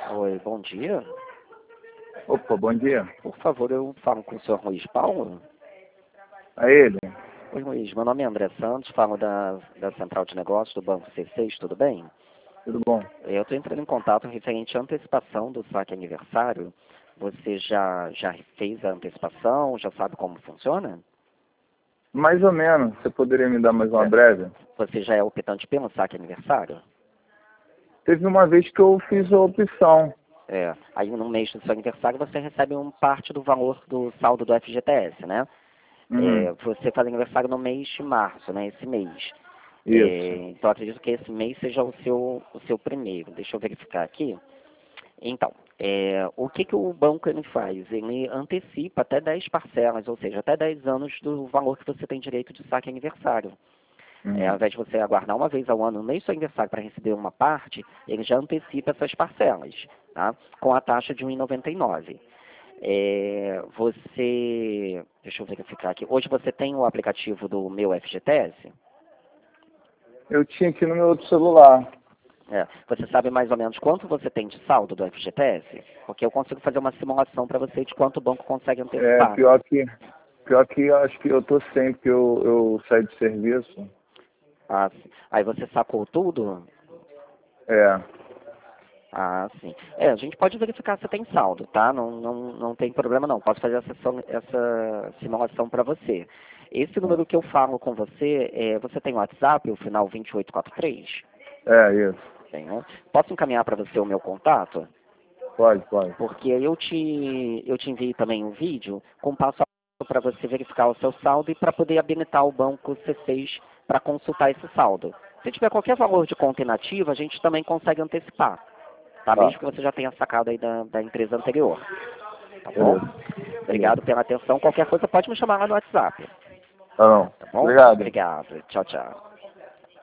Oi, bom dia. Opa, bom dia. Por favor, eu falo com o senhor Luiz Paulo. A ele? Oi, Luiz, meu nome é André Santos, falo da Central de Negócios do Banco C6, tudo bem? Tudo bom? Eu estou entrando em contato referente à antecipação do saque aniversário. Você já fez a antecipação? Já sabe como funciona? Mais ou menos. Você poderia me dar mais uma É. breve? Você já é optante pelo saque aniversário? Teve uma vez que eu fiz a opção. Aí no mês do seu aniversário você recebe parte do valor do saldo do FGTS, né? Você faz aniversário no mês de março, né? Esse mês. Isso. Então acredito que esse mês seja o seu primeiro. Deixa eu verificar aqui. Então, o que o banco ele faz? Ele antecipa até 10 parcelas, ou seja, até 10 anos do valor que você tem direito de saque aniversário. Ao invés de você aguardar uma vez ao ano no mês do seu aniversário para receber uma parte, ele já antecipa essas parcelas, tá? Com a taxa de 1,99. Deixa eu verificar aqui. Hoje você tem o aplicativo do Meu FGTS? Eu tinha aqui no meu outro celular. Você sabe mais ou menos quanto você tem de saldo do FGTS? Porque eu consigo fazer uma simulação para você de quanto o banco consegue antecipar. Pior que eu acho que eu tô sem, porque eu saí de serviço. Ah, sim. Aí você sacou tudo? É. Ah, sim. A gente pode verificar se tem saldo, tá? Não tem problema não. Posso fazer essa simulação para você. Esse número que eu falo com você, você tem o WhatsApp, o final 2843? Isso. Tem, né? Posso encaminhar para você o meu contato? Pode. Porque eu te enviei também um vídeo com passo a passo para você verificar o seu saldo e para poder habilitar o banco C6 para consultar esse saldo. Se tiver qualquer valor de conta inativa, a gente também consegue antecipar, tá? Mesmo que você já tenha sacado aí da empresa anterior. Tá bom? Beleza. Obrigado pela atenção. Qualquer coisa pode me chamar lá no WhatsApp. Tá bom. Tá bom? Obrigado. Obrigado. Tchau, tchau.